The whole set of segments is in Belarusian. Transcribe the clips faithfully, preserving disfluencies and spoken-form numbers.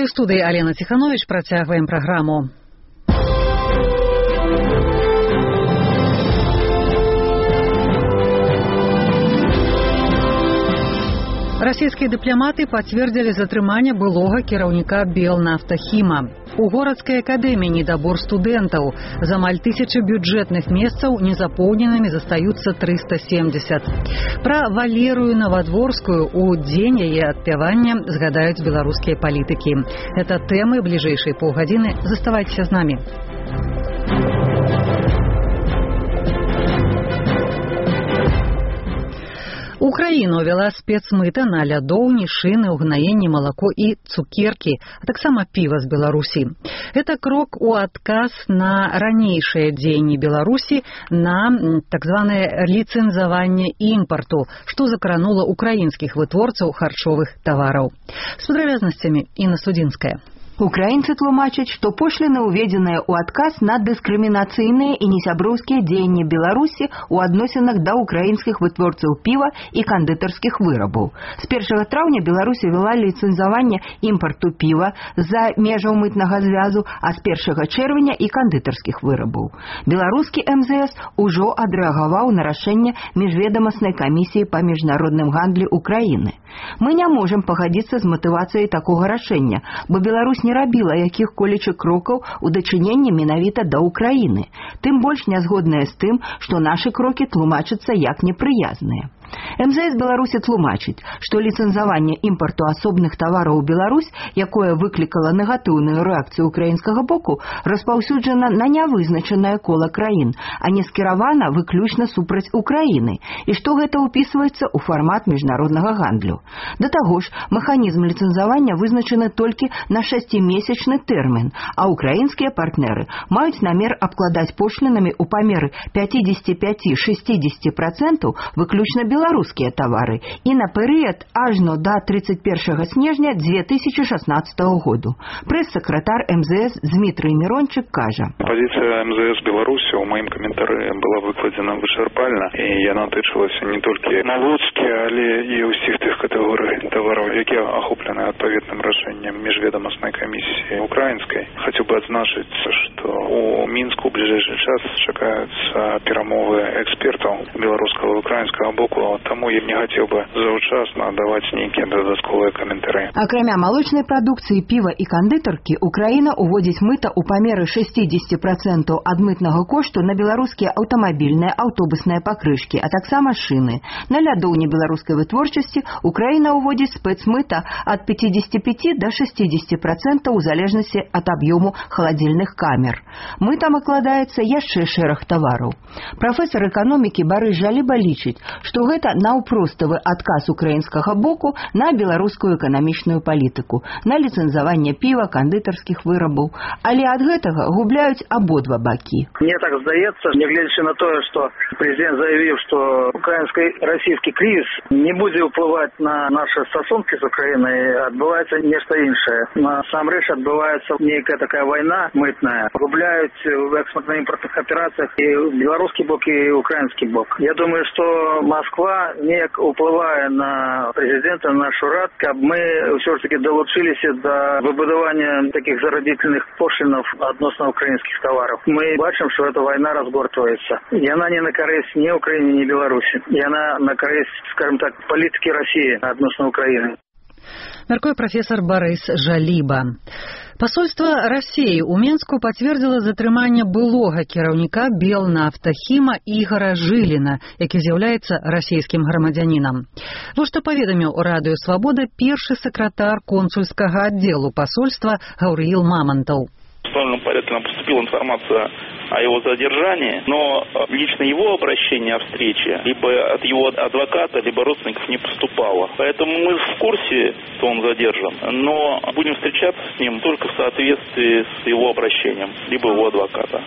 студыі Алена Ціханович, працягваем праграму. Расійскія дыпламаты пацвердзілі затрыманне былога кіраўніка Белнафтахіма. У горадскай акадэміі недабор студэнтаў. З амаль тысячы бюджэтных месцаў незапоўненымі застаюцца трыста семдзесят. Пра Валерыю Навадворскую у дзень яе адпявання згадаюць беларускія палітыкі. Гэта тэмы бліжэйшай паўгадзіны. Заставайцеся з намі. Украіна ўвяла спецмыта на лядоўні, шыны, угнаенне, малако і цукеркі, а таксама піва з Беларусі. Гэта крок у адказ на ранейшыя дзеянні Беларусі на так званае ліцэнзаванне імпарту, што закранула украінскіх вытворцаў харчовых тавараў. З падрабязнасцямі Інна Судзінская. Украінцы тлумачаць, што пошліны ўведзеныя ў адказ на дыскрымінацыйныя і несяброўскія дзеянні Беларусі ў адносінах да украінскіх вытворцаў піва і кандытарскіх вырабаў. З першага траўня Беларусь вела ліцэнзаванне імпарту піва з-за межаў мытнага звязу, а з першага чэрвеня і кандытарскіх вырабаў. Беларускі эм зэ эс ужо адрэагаваў на рашэнне міжведамаснай камісіі па міжнародным гандлі Украіны. Мы не можам пагадзіцца з матывацыяй такога рашэння, бо Беларусь не рабіла якіх-колечы крокаў у дачыненні менавіта да Украіны, тым больш нязгодныя з тым, што нашы крокі тлумачацца як непрыязныя. эм зэ эс Беларусі тлумачыць, што ліцэнзаванне імпарту асобных тавараў у Беларусь, якое выклікала негатыўную рэакцыю украінскага боку, распаўсюджана на нявызначанае кола краін, а не скіравана выключна супраць Украіны, і што гэта ўпісваецца ў фармат міжнароднага гандлю. Да таго ж, механізм ліцэнзавання вызначаны толькі на шасцімесячны тэрмін, а украінскія партнеры маюць намер абкладаць пошлінамі ў памеры пяцьдзесят пять - шестьдесят процентаў выключна беларускія тавары і на перыяд ажно да тридцать первого снежня две тысячи шестнадцатого году. Прэс-сакратар эм зэ эс Дмітрый Мірончык кажа. Пазіцыя эм зэ эс Беларусі ў маім каментары была выкладзена вычарпальна, і яна тычылася не толькі малочкі, але і ўсіх тых катэгорый тавараў, якія ахоплены адпаведным рашэннем міжведамаснай камісіі украінскай. Хацеў бы адзначыць, што у Мінску ў бліжэйшы час чакаюцца перамовы экспертаў беларускага і украінскага боку, таму я не хацеў бы заўчасна даваць нейкія дадатковыя каментары. Акрамя малочнай прадукцыі, піва і кандытаркі, Украіна уводзіць мыта ў памеры шестьдесят процентаў ад мытнага кошту на беларускія аўтамабільныя, аўтобусныя пакрышкі, а таксама шыны. На лядоўні беларускай вытворчасці Украіна уводзіць спецмыта ад пятьдесят пять до шестьдесят процентаў у залежнасці ад аб'ёму халадзільных камер. Мытам акладаецца яшчэ шэраг тавараў. Прафесар эканомікі Барыс Жаліба лічыць, што гэта наўпроставы адказ украінскага боку на беларускую эканамічную палітыку, на ліцэнзаванне піва, кандытарскіх вырабаў. Але ад гэтага губляюць абодва бакі. Мне так здаецца, нягледзячы на тое, што прэзідэнт заявіў, што украінска-расійскі крызіс не будзе ўплываць на нашы стасункі з Украінай, адбываецца нешта іншае. Насамрэч адбываецца нейкая такая вайна мытная. Губляюць в экспартна-імпартных аперацыях і беларускі бок, і украінскі бок. Я думаю, што Москва неяк уплывае на прэзідэнта, на наш урад, каб мы ўсё ж таки далучыліся да выбудавання такіх зарадзільных пошлінаў адносна украінскіх тавараў. Мы бачым, што эта вайна разгортваецца. Яна не на карысць ні Украіне, ні Беларусі. Яна на карысць, скажем так, палітыкі Расіі адносна Украіны. Мяркуе прафесор Барыс Жаліба. Пасольства Расіі ў Менску пацвердзіла затрыманне былога кіраўніка Белнафтахіма Ігара Жыліна, які з'яўляецца расійскім грамадзянінам. Вось што паведаміў Радыё Свабода першы сакратар консульскага аддзелу пасольства Гаўрыіл Мамантаў. В установленном порядке нам поступила информация о его задержании, но лично его обращение о встрече либо от его адвоката, либо родственников не поступало. Поэтому мы в курсе, что он задержан, но будем встречаться с ним только в соответствии с его обращением, либо его адвоката.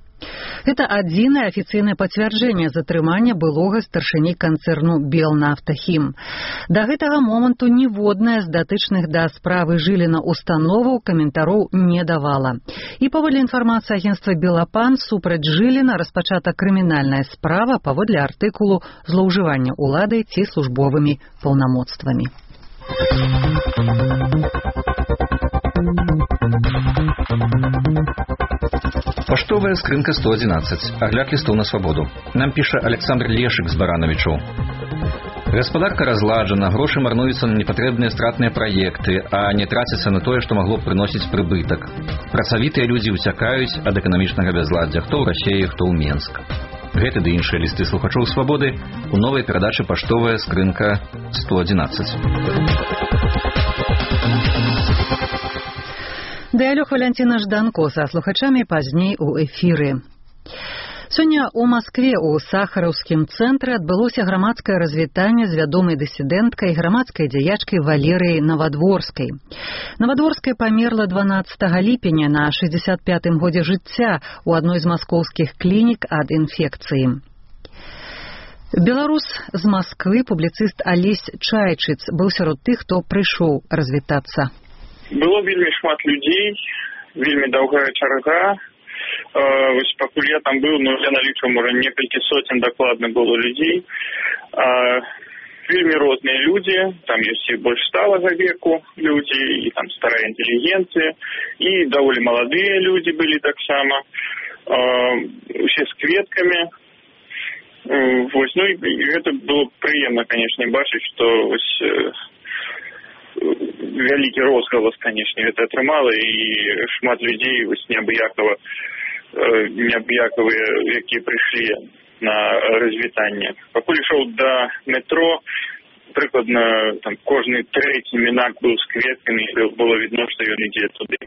Гэта адзінае афіцыйнае пацвярджэнне затрымання былога старшыні канцэрну Белнафтахім. Да гэтага моманту ніводная з датычных да справы Жыліна установаў каментароў не давала. І паводле інфармацыі агенцтва Белапан супраць Жыліна распачата крымінальная справа паводле артыкулу злоўжывання уладай ці службовымі паўнамоцтвамі. Паштовая скрынка сто одиннадцать. Агляд листов на свободу. Нам пишет Александр Лешек з Барановичу. Гаспадарка разладжана, грошы марнуюцца на непатрэбныя стратныя праекты, а не трацяцца на тое, што магло б прыносіць прыбытак. Працавітыя людзі ўцякаюць ад эканамічнага бязладдзя, хто ў Расеі, хто ў Менск. Гэты ды іншыя лісты слухачоў свабоды у новай перадачы «Паштовая скрынка сто одиннадцать». Дыялёг Валянціна Жданко са слухачамі пазней у эфіры. Сёння ў Маскве ў Сахараўскім цэнтры адбылося грамадскае развітанне з вядомай дысідэнткай і грамадскай дзеячкай Валерыяй Навадворскай. Навадворская памерла дванаццатага ліпеня на шэсцьдзесят пятым годзе жыцця ў адной з маскоўскіх клінік ад інфекцыі. Беларус з Масквы, публіцыст Алесь Чайчыц, быў сярод тых, хто прыйшоў развітацца. Было вельмі шмат людзей, вельмі доўгая чарга. Вось пакуль я там быў, ну я налічваў, можа, некалькі соцень дакладна было людзей. Вельмі розныя людзі, там ёсць і больш сталага веку людзі, і там старая інтэлігенцыя, і даволі маладыя людзі былі таксама. Усе з кветкамі. Вось, ну і гэта было прыемна, канешне, бачыць, што вось вялікі розгалас, канешне, гэта атрымала, і шмат людзей вось неабыякава, неабыякавыя, якія прыйшлі на развітанне. Пакуль ішоў да метро, прыкладна там кожны трэці мінак быў з кветкамі, было відно, што ён ідзе туды.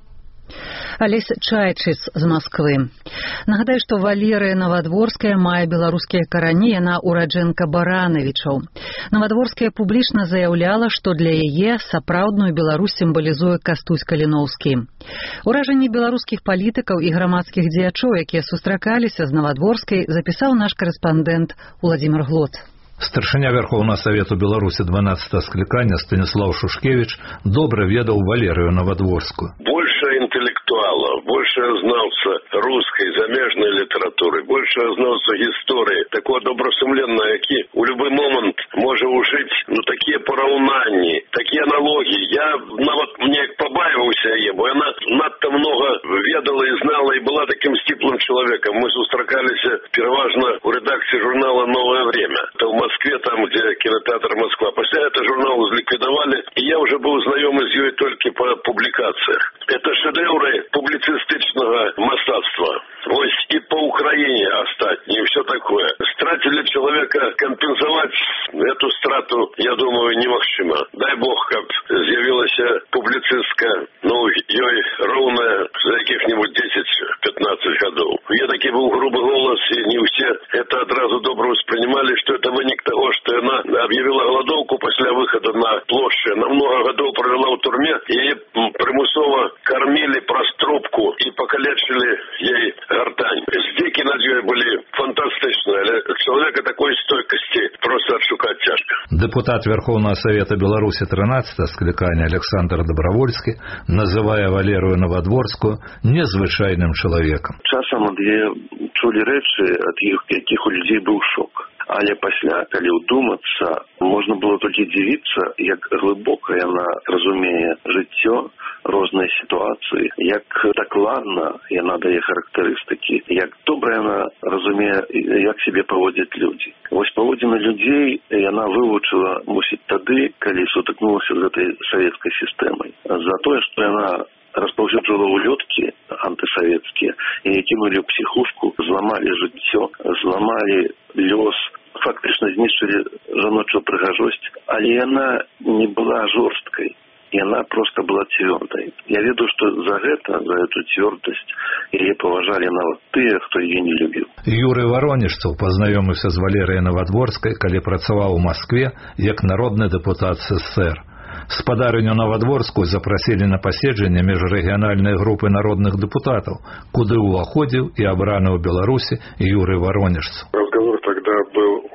Алесь Чайчыц з Масквы. Нагадаю, што Валерыя Навадворская мае беларускія карані, яна ураджэнка Баранавічаў. Навадворская публічна заяўляла, што для яе сапраўдную Беларусь сімвалізуе Кастусь Каліноўскі. Уражанні беларускіх палітыкаў і грамадскіх дзеячоў, якія сустракаліся з Навадворскай, запісаў наш корэспандэнт Уладзімір Глот. Старшыня Вярхоўнага Савету Беларусі дванаццатага склікання Станіслаў Шушкевіч добра ведаў Валерыю Навадворскую. Больше интеллектуала, больше знался русской, замежной литературы, больше знался истории. Такого добросумленного, який у любой момент може ужить, ну, такие порівняння, такі аналогії. Я нават мне побаивался її, бо вона надто много ведала и знала, и была таким стиплым человеком. Мы зустракалися переважно у редакции журнала «Новое время». Это в Москве, там, где кинотеатр «Москва». После этого журнал ликвидовали, и я уже был знакомый с ней только по публикациях. Это шедевры публицистичного мастацтва. Ось и по Украине остатние, и все такое. Стратили человека, компенсовать эту страту, я думаю, немагчыма. Дай бог, как з'явилась публицистка, ну, ей ровно за каких-нибудь десять-пятнадцать годов. Я таки был грубый голос, и не все это одразу добро воспринимали, что это вынік того, что она объявила голодовку после выхода на площадь. Она много годов провела в турме, и ей примусово кормили прострубку и покалечили ей гортань. Здеки над ней были фантастичные. Человека такой стойкости просто отшукать тяжко. Депутат Верховного Совета Беларуси тринадцатого скликания Александр Добровольский, называя Валерию Навадворскую незвычайным человеком. Часом я чули речі, від яких у людей був шок. Але пасля, калі ўдумацца, можна было толькі дзівіцца, як глыбока яна разумее жыццё, розныя сітуацыі, як дакладна яна дае характарыстыкі, як добра яна разумее, як сябе паводзяць людзі. Вось паводзіны людзей яна вывучыла, мусіць, тады, калі сутыкнулася з гэтай савецкай сістэмай. За тое, што яна распаўсюджвала улёткі антысавецкія, і кінулі ў псіхушку, зламалі жыццё, зламалі лёс, фактычна знішчылі жаночую прыгажосць, але яна не была жорсткай, яна проста была цвёрдай. Я ведаю, што за гэта, за эту цвёрдасць, яе паважалі нават тыя, хто яе не любіў. Юрый Воронежцаў пазнаёміўся з Валерыяй Навадворскай, калі працаваў у Маскве як народны дэпутат СССР. Спадарыню Навадворскую запросили на паседжанне межрэгіянальнай групы народных депутатов, куды ўваходзіў и абраны ў Беларуси Юрый Воронежцаў. Разговор тогда был о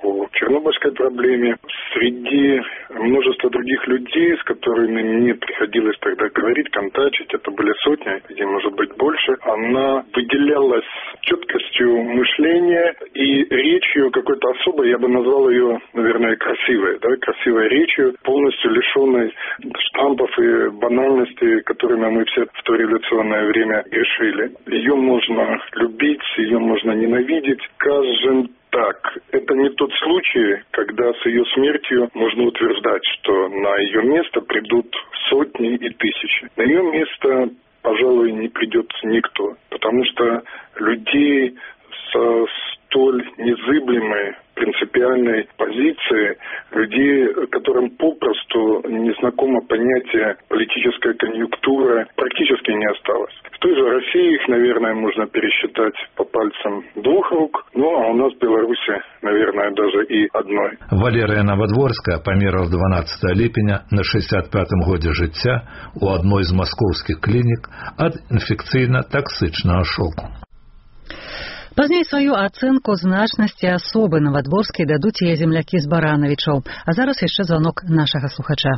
по чернобыльской проблеме. Среди множества других людей, с которыми мне приходилось тогда говорить, контачить, это были сотни, где может быть больше, она выделялась четкостью мышления и речью какой-то особой, я бы назвал ее, наверное, красивой, да, красивой речью, полностью лишенной штампов и банальностей, которыми мы все в то революционное время грешили. Ее можно любить, ее можно ненавидеть. Скажем так, это не тот случай, когда с ее смертью можно утверждать, что на ее место придут сотни и тысячи. На ее место, пожалуй, не придет никто, потому что людей со столь незыблемой принципиальной позиции, людей, которым попросту незнакомо понятие политическая конъюнктура, практически не осталось. В той же России их, наверное, можно пересчитать по пальцам двух рук, ну а у нас в Беларуси, наверное, даже и одной. Валерия Новодворская памерла дванадцатого ліпеня на шестьдесят пятом годзе жыцця у адной з маскоўскіх клінік ад інфекцыйна-таксычнага шоку. Пазней сваю ацэнку значнасці асобы Новодворскай дадуць яе землякі з Баранавічаў. А зараз яшчэ званок нашага слухача.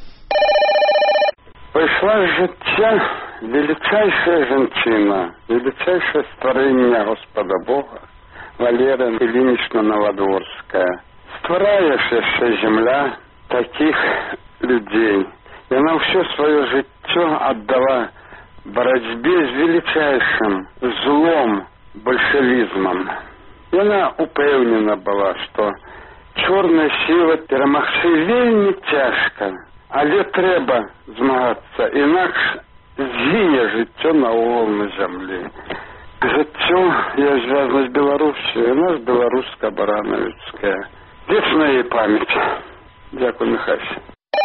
Пайшла з жыцця величайшая жанчына, величайшее створение Господа Бога, Валерия Ильинична Новодворская. Ствараеш яшчэ земля таких людей. Яна ўсё сваё жыццё аддала барацьбе з величайшим злом, большевизмом. Яна упэўнена была, што чорная сіла перамагчы вельмі цяжка, але трэба змагацца, інакш згіне жыццё наогул на зямлі. Жыццё я звязана з Беларусью, яна з беларуска-баранавіцкая. Вечная ей памяць. Дзякуй, Михась.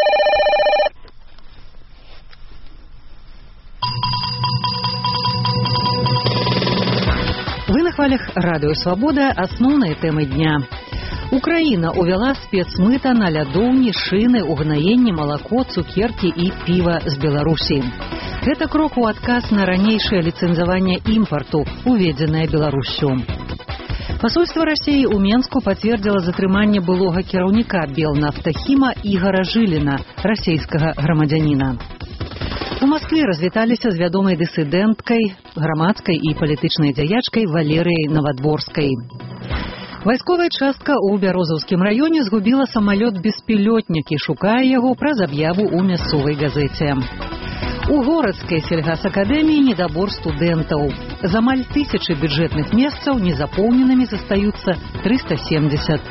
Вы на хвалях Радио Свобода. Основные темы дня. Украина увела спецмыта на лядоўні, шины, угнаенне, молоко, цукерки и пиво с Белоруссии. Это крок у отказ на ранейшее лицензование импорту, уведенное Беларусью. Посольство России у Менску подтвердило затрыманне былога кіраўніка Белнафтахіма Игора Жилина, российского громадянина. У Москве развіталіся з вядомай дысідэнткай, грамадскай і палітычнай дзяячкай Валерыяй Новодворскай. Вайсковая частка ў Бярозаўскім раёне згубіла самалёт-беспілётнік і шукае яго праз аб'яву ў мясцовай газеце. У Городской сельгасакадэміі недабор студэнтаў. З амаль тысячы бюджэтных месцаў незапоўненымі застаюцца триста семьдесят.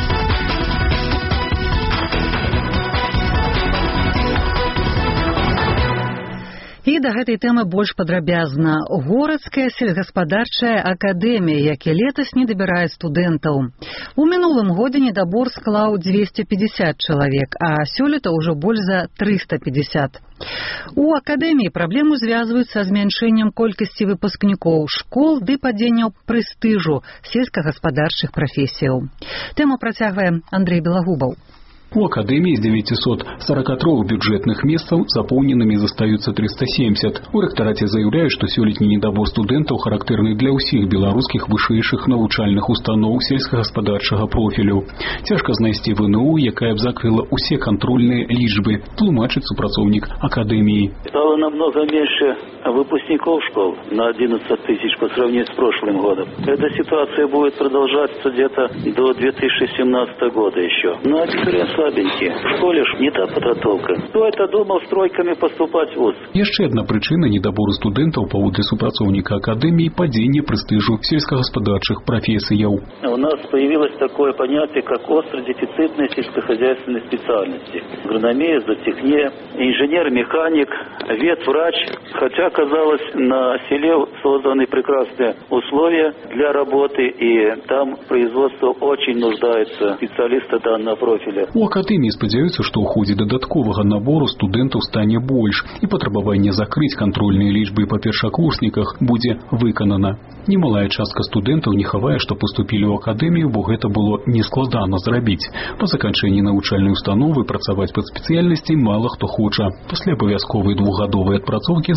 І да гэтай тэмы больш падрабязна. Городская сельгаспадарчая акадэмія, як і летась, не дабірае студэнтаў. У мінулым годзе недабор склаў двести пятьдесят чалавек, а сёлета ўжо больш за триста пятьдесят. У акадэміі праблему звязваюць са змяншэннем колькасці выпускнікоў школ ды падзенняў прэстыжу сельскагаспадарчых прафесіяў. Тэму працягвае Андрей Белагубаў. У Академии из девятисот сорока трёх бюджетных месцаў заполненными застаются триста семьдесят. У ректорате заявляют, что сёлетний недобор студентов характерный для усіх белорусских вышэйшых навучальных установ сельскагаспадарчага профилю. Цяжка знайсці ВНУ, якая б закрыла усе контрольные лічбы, тлумачыць супрацоўнік Академии. Стало намного меньше выпускников школ, на одиннадцать тысяч по сравнению с прошлым годом. Эта ситуация будет продолжаться где-то до две тысячи семнадцатого года еще. Но абитуриенты слабенькие. В школе ж не та подготовка. Кто это думал с тройками поступать в вуз? Яшчэ адна прычына недабору студэнтаў паводле супрацоўніка Академии падзення прэстыжу сельскагаспадарчых профессияў. У нас появилось такое понятие, как остро-дефицитные сельскохозяйственные специальности. Агрономия, зоотехния, инженер-механик, ветврач. Хотя, казалось, на селе созданы прекрасные условия для работы, и там производство очень нуждается специалиста данного профиля. У Академии спадзяюцца, што ў ходзе дадатковага набору студэнтаў стане больш, і патрабаванне закрыць кантрольныя лічбы па першакурсніках будзе выканана. Немалая частка студэнтаў не хавае, што паступілі ў Академію, бо гэта было нескладана зрабіць. Па заканчэнні навучальнай установы працаваць пад спецыяльнасцяй мала хто хоча. Пасля абавязковай двухгадовай адпрацоўкі, заяўляюць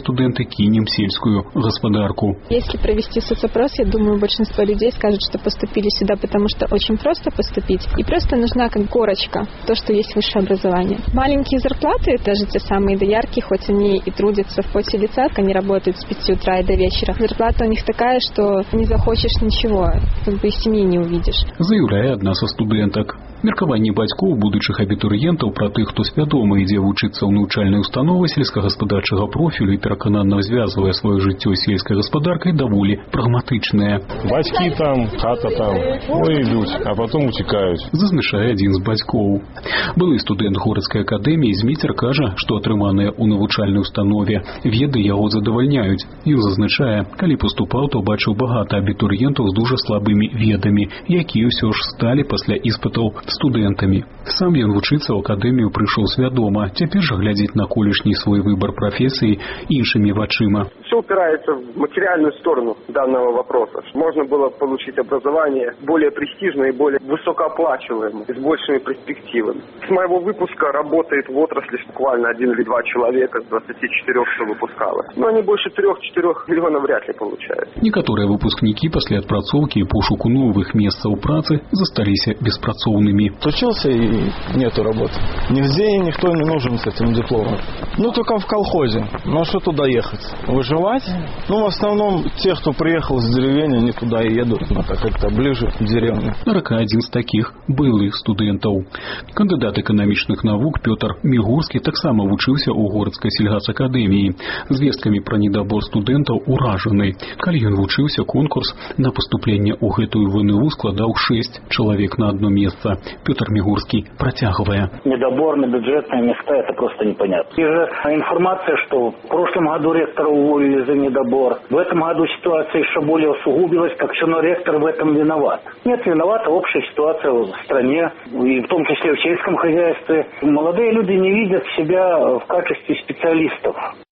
студенты кинем сельскую господарку. Если провести соцопрос, я думаю, большинство людей скажут, что поступили сюда, потому что очень просто поступить. И просто нужна как корочка, то, что есть высшее образование. Маленькие зарплаты, даже те самые доярки, хоть они и трудятся в поте лица, они работают с пяти утра и до вечера. Зарплата у них такая, что не захочешь ничего, как бы и семьи не увидишь. Заявляе одна со студенток. Меркаванне бацькоў будучых абітурыентаў пра тых, хто свядома ідзе вучыцца ў навучальнай установы сельскагаспадарчага профілю і пераканана звязвае сваё жыццё з сельскай гаспадаркай, даволі прагматычныя. Бацькі там, хата там, ну ідуць, а потом уцікаюць. Зазначае адзін з бацькоў. Былы студэнт городскай акадэміі Зміцер кажа, што атрыманыя ў навучальнай установе веды яго задавальняюць. Ён зазначае, калі паступаў, то бачыў багата абітурыентаў з дужа слабымі ведамі, якія ўсё ж сталі пасля іспытаў студэнтамі. Сам ён вучыцца ў акадэмію прыйшоў свядома, цяпер жа глядзіць на колішні свой выбор профессии іншымі вачыма. Все упирается в материальную сторону данного вопроса. Можно было получить образование более престижное и более высокооплачиваемое, с большими перспективами. С моего выпуска работает в отрасли буквально один или два человека с двадцати четырёх, что выпускалось. Но они больше трех-четырех миллионов вряд ли получают. Некоторые выпускники после отпрацоўкі и пошуку новых месцаў працы засталіся беспрацоўнымі. Учился и нету работы. Нигде никто не нужен с этим дипломом. Ну, только в колхозе. Ну, а что туда ехать? Выживать? Ну, в основном, те, кто приехал с деревень, они туда и едут. Ну, так как-то ближе к деревне. Рака один з таких былых студэнтаў. Кандыдат эканамічных навук Пётр Мігурскі таксама вучыўся ў городскай сельгасакадэміі. Звесткамі пра недабор студэнтаў уражаны. Калі ён вучыўся, конкурс на паступленне ў гэтую ВНУ складаў шесть чалавек на одно месца. Пётр Мигурский протягивая. Недобор на бюджетные места – это просто непонятно. И же информация, что в прошлом году ректора уволили за недобор. В этом году ситуация еще более усугубилась, как что ректор в этом виноват. Нет, виновата общая ситуация в стране, и в том числе в сельском хозяйстве. Молодые люди не видят себя в качестве специалистов.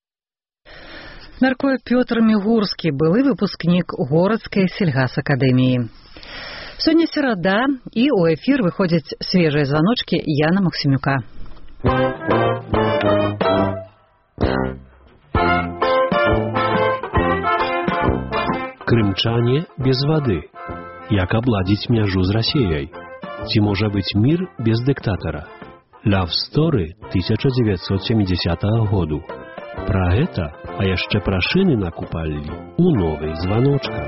Мяркуе Пётр Мігурскі, былы выпускнік городскай сельгасакадэміі. Сёння серада, і ў эфір выходзяць свежыя званочкі Яна Максимюка. Крымчане без вады. Як абладзіць мяжу з Расіяй? Ці можа быць мір без дыктатара? Love Story тысяча девятьсот семидесятого году. Пра гэта, а яшчэ пра шыны на купаллі у новых званочках.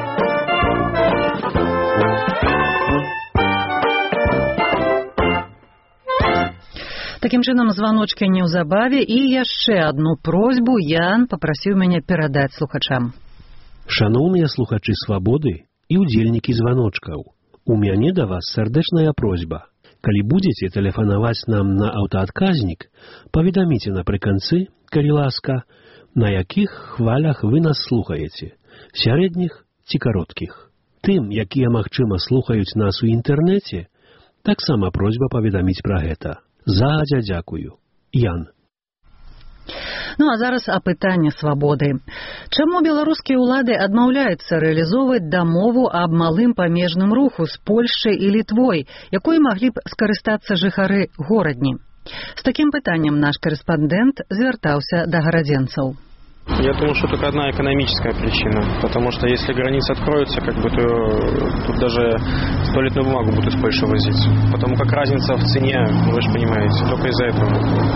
Такім чынам, званочкі неўзабаве, і яшчэ адну просьбу Ян папрасіў мяне перадаць слухачам. Шаноўныя слухачы Свабоды і ўдзельнікі званочкаў, у мяне да вас сардэчная просьба. Калі будзеце тэлефанаваць нам на аўтаадказнік, паведаміце напрыканцы, калі ласка, на якіх хвалях вы нас слухаеце, сярэдніх ці кароткіх. Тым, якія, магчыма, слухаюць нас у інтэрнэце, таксама просьба паведаміць пра гэта. Загадзя дзякую. Ян. Ну а зараз апытанне Свабоды. Чаму беларускія ўлады адмаўляюцца рэалізоўваць дамову аб малым памежным руху з Польшчай і Літвой, якой маглі б скарыстацца жыхары горадні? З такім пытаннем наш корэспандэнт звяртаўся да гарадзенцаў. Я думаю, что только одна экономическая причина, потому что если границы откроются, как бы, то тут даже туалетную бумагу будут из Польши возить, потому как разница в цене, вы же понимаете, только из-за этого.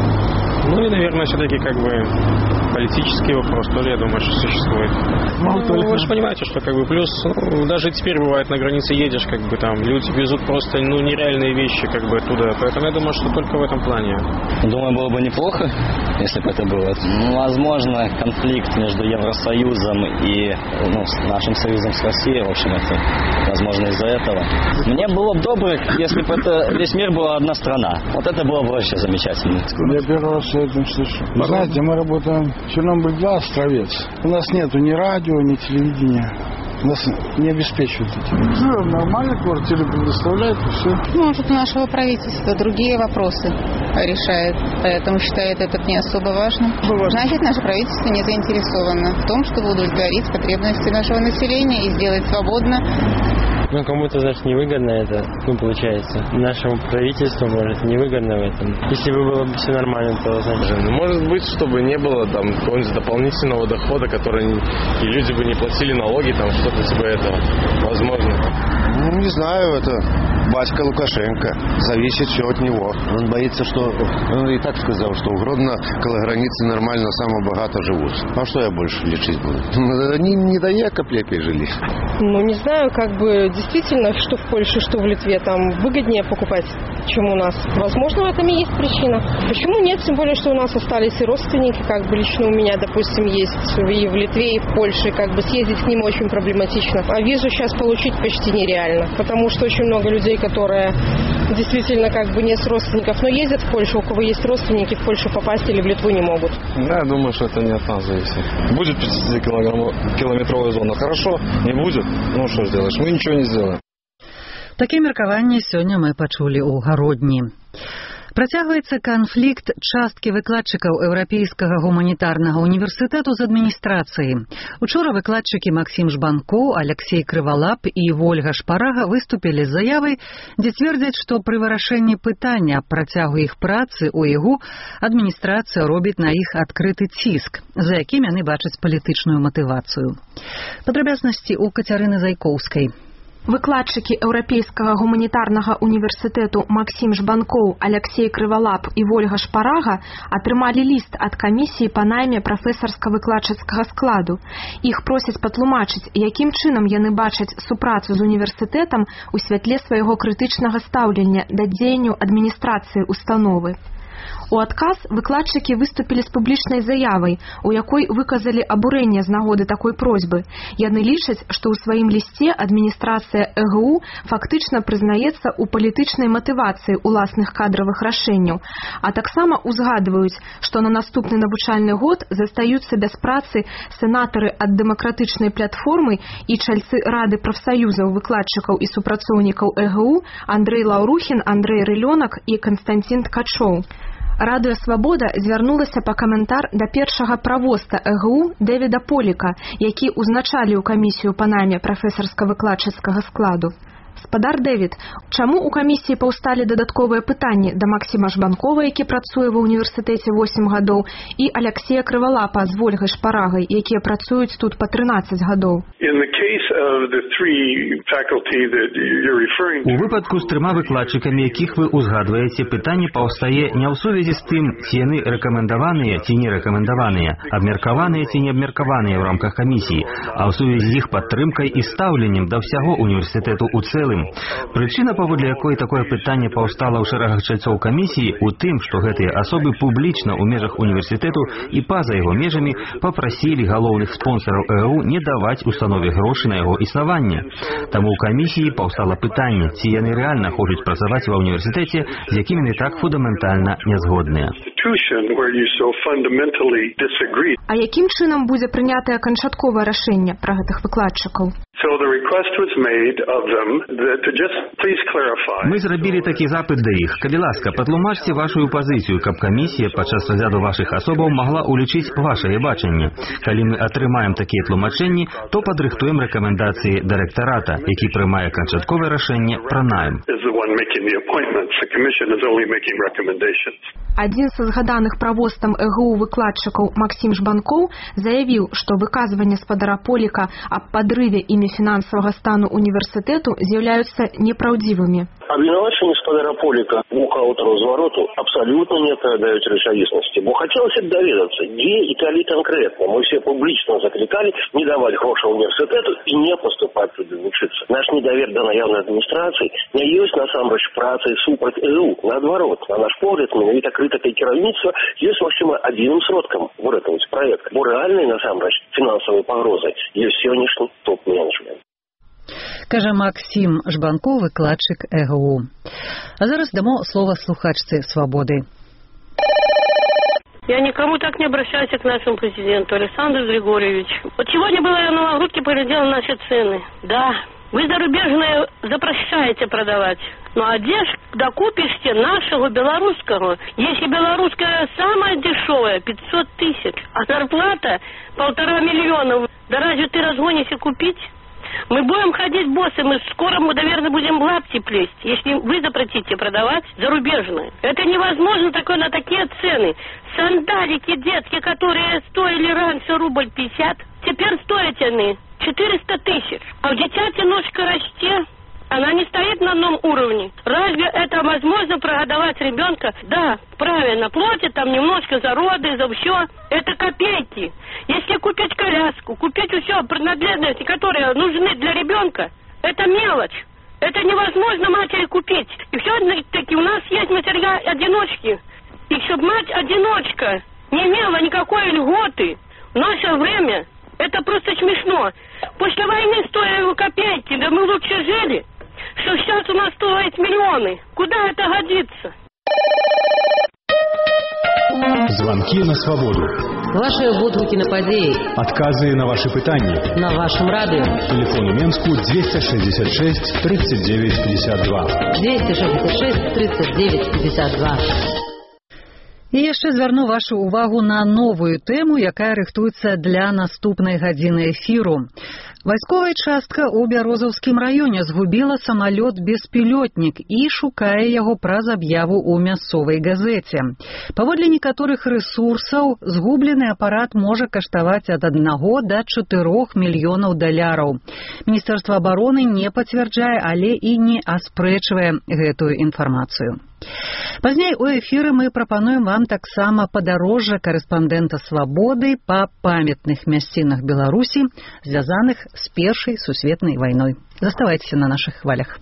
Ну и, наверное, все-таки как бы политический вопрос тоже, я думаю, что существует. Ну, вы же понимаете, что как бы плюс, ну, даже теперь бывает на границе едешь, как бы там люди везут просто ну нереальные вещи как бы оттуда, поэтому я думаю, что только в этом плане. Думаю, было бы неплохо, если бы это было. Ну, возможно, конфликт между Евросоюзом и ну, нашим союзом с Россией, в общем, это возможно из-за этого. Мне было бы добро, если бы это весь мир была одна страна. Вот это было бы вообще замечательно. Я первый раз этим слышу. Вы знаете, мы работаем в Чернобыль-два, Островец. У нас нету ни радио, ни телевидения. Нас не обеспечивают этим. Все нормально, квартиры предоставляют, и все. Ну, может, у нашего правительства другие вопросы решает, поэтому считает это не особо важным. Значит, наше правительство не заинтересовано в том, чтобы удовлетворить потребности нашего населения и сделать свободно Ну, кому-то, значит, невыгодно это, ну, получается. Нашему правительству, может, невыгодно в этом. Если бы было бы все нормально, то, значит... Может быть, чтобы не было там какого-нибудь дополнительного дохода, который и люди бы не платили налоги, там, что-то типа этого. Возможно. Ну, не знаю, это батька Лукашенко. Зависит все от него. Он боится, что... Он и так сказал, что у Гродно около границы нормально, самое богато живут. А что я больше лечить буду? Они не до копейки жили. Ну, не знаю, как бы действительно, что в Польше, что в Литве, там выгоднее покупать, чем у нас. Возможно, в этом и есть причина. Почему нет? Тем более, что у нас остались и родственники, как бы лично у меня, допустим, есть и в Литве, и в Польше, как бы съездить к ним очень проблематично. А визу сейчас получить почти нереально, потому что очень много людей, которые действительно как бы не с родственников, но ездят в Польшу, у кого есть родственники, в Польшу попасть или в Литву не могут. Да, я думаю, что это не от нас зависит. Будет пятидесятикилометровая зона, хорошо, не будет, ну что сделаешь, мы ничего не сделаем. Такие меркаванні сёння мы пачулі ў Гародні. Працягваецца канфлікт часткі выкладчыкаў Еўрапейскага гуманітарнага універсітэту з адміністрацыяй. Учора выкладчыкі Максім Жбанкоў, Алексей Крывалап і Вольга Шпарага выступілі з заявай, дзе цвердзяць, што пры вырашэнні пытання аб працягу іх працы ў ігу адміністрацыя робіць на іх адкрыты ціск, за якім яны бачаць палітычную матывацыю. Падрабязнасці ў Кацярыны Зайкоўскай. Выкладчыкі Еўрапейскага гуманітарнага універсітэту Максім Жбанкоў, Алексей Крывалап і Вольга Шпарага атрымалі ліст ад камісіі па найме прафесарска-выкладчыцкага складу. Іх просяць патлумачыць, якім чынам яны бачаць супрацу з універсітэтам у святле свайго крытычнага стаўлення да дзеянняў адміністрацыі установы. У адказ выкладчыкі выступілі з публічнай заявай, у якой выказалі абурэнне з нагоды такой просьбы. Яны лічаць, што ў сваім лісце адміністрацыя ЭГУ фактычна прызнаецца ў палітычнай матывацыі ўласных кадравых рашэнняў, а таксама узгадваюць, што на наступны навучальны год застаюцца без працы сенатары ад дэмакратычнай платформы і чальцы Рады прафсаюзаў выкладчыкаў і супрацоўнікаў ЭГУ Андрэй Лаўрухін, Андрэй Рылёнак і Канстантин Ткачоў. Радыё «Свабода» звярнулася па каментар да першага правоста ЭГУ Дэвіда Поліка, які ўзначаліў камісію па найме прафесарска-выкладчыцкага складу. Спадар Дэвід, чаму ў камісіі паўсталі дадатковыя пытанні да Максіма Жбанкова, які працуе ва ўніверсітэце восем гадоў, і Алексея Крывалапа з Вольгай Шпарагай, якія працуюць тут па трынаццаць гадоў? У выпадку з трыма выкладчыкамі, якіх вы узгадваеце, пытанне паўстае не ў сувязі з тым, ці яны рэкамендаваныя ці не рэкамендаваныя, абмеркаваныя ці не абмеркаваныя ў рамках камісіі, а ў сувязі з іх падтрымкай і стаўленнем да ўсяго універсітэту ў цэлым. Прычына, паводле якой такое пытанне паўстала ў шэрагах чальцоў камісіі, у тым, што гэтыя асобы публічна ў межах універсітэту і па-за яго межамі папрасілі галоўных спонсараў ЭГУ не даваць установе грошы на яго існаванне. Таму ў камісіі паўстала пытанне, ці яны рэальна хочуць працаваць ва ўніверсітэце, з якім яны так фундаментальна нязгодныя. А якім чынам будзе прынятае канчатковае рашэнне пра гэтых выкладчыкаў? Мы зрабілі такі запыт да іх. Калі ласка, патлумачце вашу пазіцыю, каб камісія падчас разгляду вашых асобаў магла ўлічыць вашае бачанне. Калі мы атрымаем такія тлумачэнні, то падрыхтуем рэкамендацыі да рэктарата, які прымае канчатковае рашэнне пра найм. Адзін са згаданых правостам ЭГУ выкладчыкаў Максім Жбанкоў заявіў, што выказванне спадара Поліка аб падрыве імі фінансавага стану універсітэту з'яўляюцца непраўдзівымі. Обвинувачення спадара Поліка у аўтару звороту абсолютно не адпавядаюць рэчаіснасці, бо хацелася б даведацца, дзе і калі канкрэтна мы все публічна заклікалі не даваць грошы універсітэту і не паступаць туды вучыцца. Наш недавер да наяўнай адміністрацыі не ёсць насамрэч працай супраць ЭГУ. Наадварот, на наш погляд, менавіта крытыка і кіраўніцтва ёсць, магчыма, адзіным сродкам выратаваць праект, бо рэальнай насамрэч фінансавай пагрозай ёсць сённяшні топ-менеджмент. Кажа Максім Жбанкоў, выкладчык ЭГУ. А зараз дамо слова слухачцы «Свободы». Я никому так не обращаюсь к нашему президенту Александру Григорьевичу. Вот сегодня было на Новогрудке поглядела наши цены. Да, вы зарубежные запрещаете продавать. Ну а где ж докупишься нашего белорусского? Если белорусская самая дешевая, пятьсот тысяч, а зарплата полтора миллиона, да разве ты разгонишься купить? Мы будем ходить боссы, мы скоро, мы, наверное, будем в лапти плесть, если вы запретите продавать зарубежные. Это невозможно такое на такие цены. Сандалики детские, которые стоили раньше рубль пятьдесят, теперь стоят они четыреста тысяч. А в дитяти ножка расте, она не стоит на одном уровне. Разве это возможно прогодовать ребенка? Да, правильно, платят там немножко за роды, за все. Это копейки. Если купить коляску, купить все принадлежности, которые нужны для ребенка, это мелочь. Это невозможно матери купить. И все-таки у нас есть матеря-одиночки. И чтобы мать-одиночка не имела никакой льготы в наше время, это просто смешно. После войны стоили копейки, да мы лучше жили, что сейчас у нас стоит миллионы. Куда это годится? Звонки на свободу. Ваші водгуки на події. Отказы на ваши питания. На вашем радио. Телефон у Менску двести шестьдесят шесть тридцать девять пятьдесят два. двести шестьдесят шесть тридцать девять пятьдесят два. І яшчэ звярну вашу увагу на новую тэму, якая рыхтуецца для наступнай гадзіны эфіру. Вайсковая частка ў Бярозаўскім раёне згубіла самалёт-беспілётнік і шукае яго праз аб'яву ў мясцовай газеце. Паводле некаторых рэсурсаў, згублены апарат можа каштаваць ад аднаго да чатырох мільёнаў даляраў. Міністэрства абароны не пацвярджае, але і не аспрэчвае гэтую інфармацыю. Пазней у эфіры мы прапануем вам таксама падарожжа карэспандэнта «Свабоды» па памятных мясцінах Беларусі, звязаных з Першай сусветнай вайной. Заставайцеся на нашых хвалях.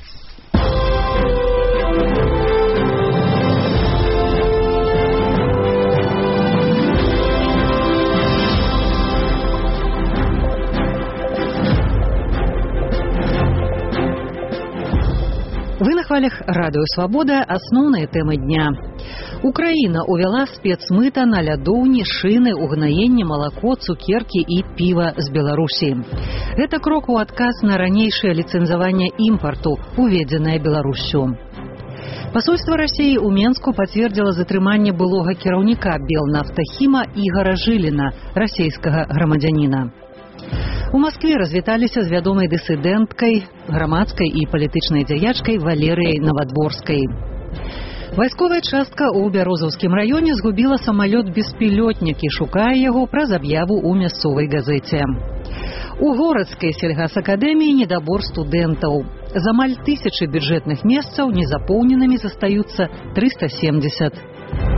Вы на хвалях радыё «Свабода», асноўныя тэмы дня. Украіна увяла спецмыта на лядоўні, шыны, угнаенне, малако, цукеркі і піва з Беларусі. Гэта крок у адказ на ранейшае ліцэнзаванне імпарту, уведзенае Беларусю. Пасольства Расіі ў Менску пацвердзіла затрыманне былога кіраўніка Белнафтахіма Ігара Жыліна, расійскага грамадзяніна. У Маскве развіталіся з вядомай дысідэнткай, грамадскай і палітычнай дзяячкай Валерыяй Навадворскай. Вайсковая частка ў Бярозаўскім раёне згубіла самалёт-беспілётнік і шукае яго праз аб'яву ў мясцовай газеце. У горадскай сельгасакадэміі недабор студэнтаў. З амаль тысячы бюджэтных месцаў незапоўненымі застаюцца трыста семдзесят.